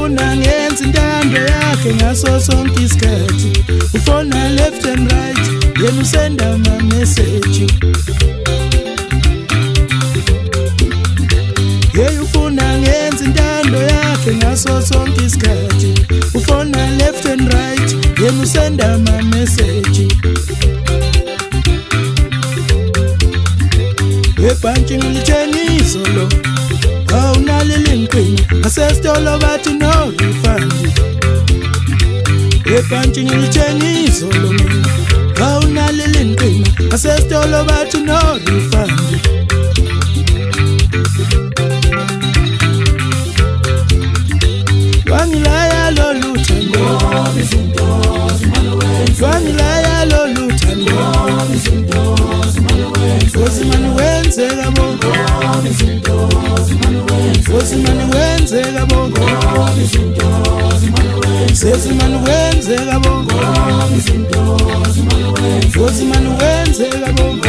ufuna ngenza intando yakhe ngaso sonke isikhathi ufona left and right yena usenda ama message ufuna ngenza intando yakhe ngaso sonke isikhathi ufona left and right yena usenda ama message ebhanki ngilitshengisa lo awunalilinqini asesitolo bathi no refund ebhanki ngilitshengisa lo mina awunalilinqini asesitolo bathi no refund wangilaya lo luthando wangilaya lo luthando Wosimani wenzeka bonke Wosimani wenzeka bonke Sesimani wenzeka bonke Wosimani wenzeka bonke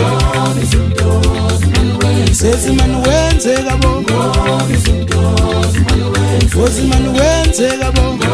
Sesimani wenzeka bonke Wosimani wenzeka bonke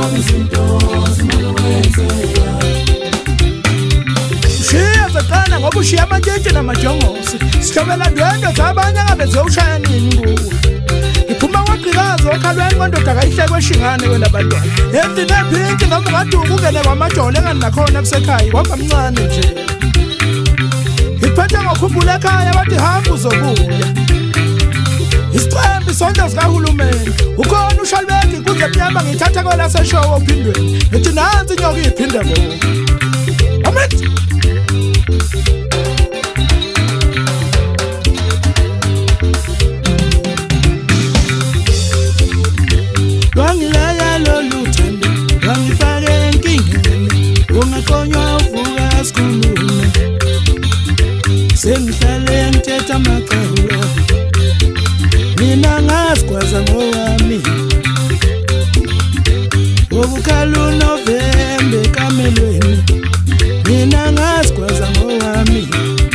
Zakana ngoba ushiya amatshetshe namajongosi sihlobela ndwendo zabanye ngabe zowushaya nini nguwe iphuma kwagqikazi okhalweni kwendoda akayihlekwe shingane wena bantwana endini ephinki noma ungaduka ungene kwamajole engani nakhona kusekhaya kwamba mncane nje iphethe ngokhumbula ekhaya bathi hamba uzobuya isicembi sonke sikahulumeni ukhona ushalibeki kuze mnyama ngithatha kwelaseshowo ophindweni ngithi nansi inyoka iyiphinde bo amen wangilaya lo luthando wangifake enkingeni ungaqonywa uvuka sikhulume sengihlale ngithetha amaqhawe mina ngasikwaza ngowami ukukhala uNovember kamelweni mina ngasikwaza ngowami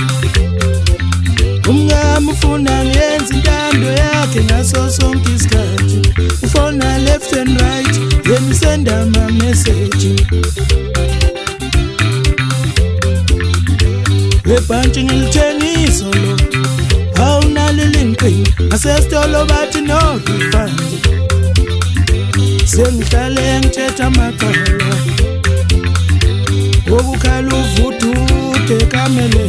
umngami ufuna ngenza intando yakhe ngaso sonke isikhathi ufona left and right yena usenda ama message ebhanki ngilitshengisa lo awunalilinqini asesitolo bathi no refund sengihlale ngithetha amaqhawe ukukhala uvudude kamelweni